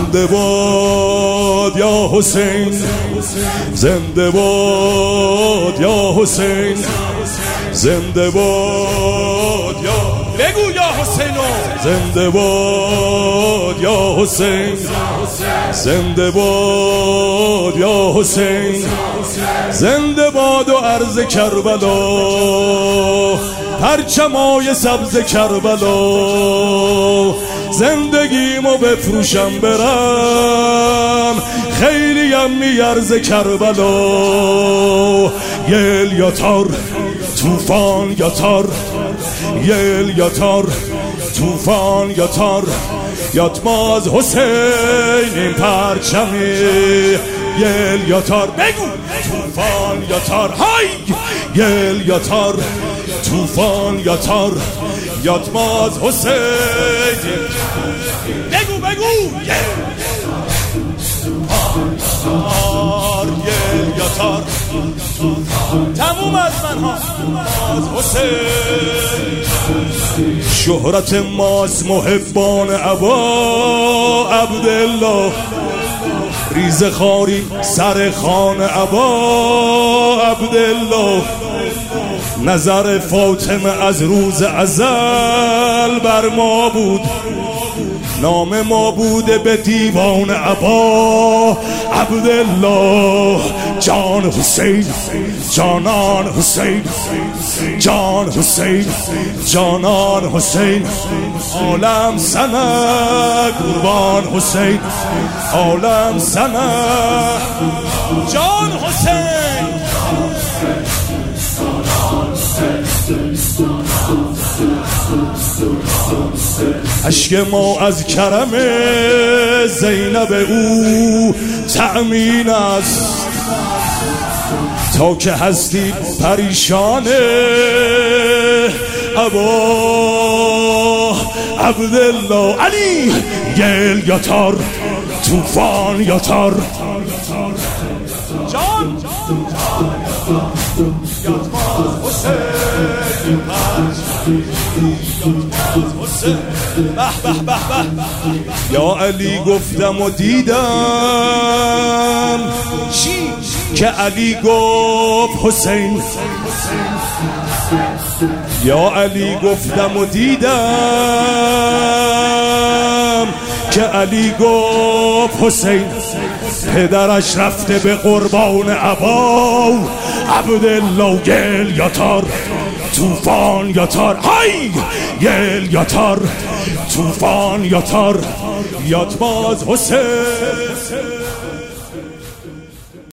زنده باد یا حسین، زنده باد یا حسین، زنده باد یا بگو یا حسینو، زنده باد یا حسین، زنده باد یا حسین، زنده باد و عرض کربلا، پرچمای سبز کربلا، زندگیمو بفروشم برم خیلیم میارز کربلا. یل یا تار توفان یا تار، یل یا تار توفان یا تار، یاتماز حسین این پرچمی. یل یا تار بگو توفان یا تار، های یل یا تار توفان یا تار، یاتماز حسین. بگو بگو یل یا تار تموم از من ها حسین. شهرت ماست محبان ابا عبدالله، ریز خاری سر خان ابا عبدالله. نظر فاطمه از روز ازل بر ما بود، نام ما بوده به دیوان ابا عبدالله. جان حسین جانان حسین، جان حسین جانان حسین، عالم سنه قربان حسین، عالم سنه جان حسین. عشق ما از کرم زینب او تأمین است، تا که هستی پریشان ابا عبدالله. علی یل یا تار توفان یا تار، جان یا علی گفتم و دیدم که علی گفت حسین، یا علی گفتم و دیدم که علی گفت حسین. پدرش رفته به قربان ابا عبدالله. یل یا تار توفان یا تار، های یل یا تار توفان یا تار، یاتماز حسین.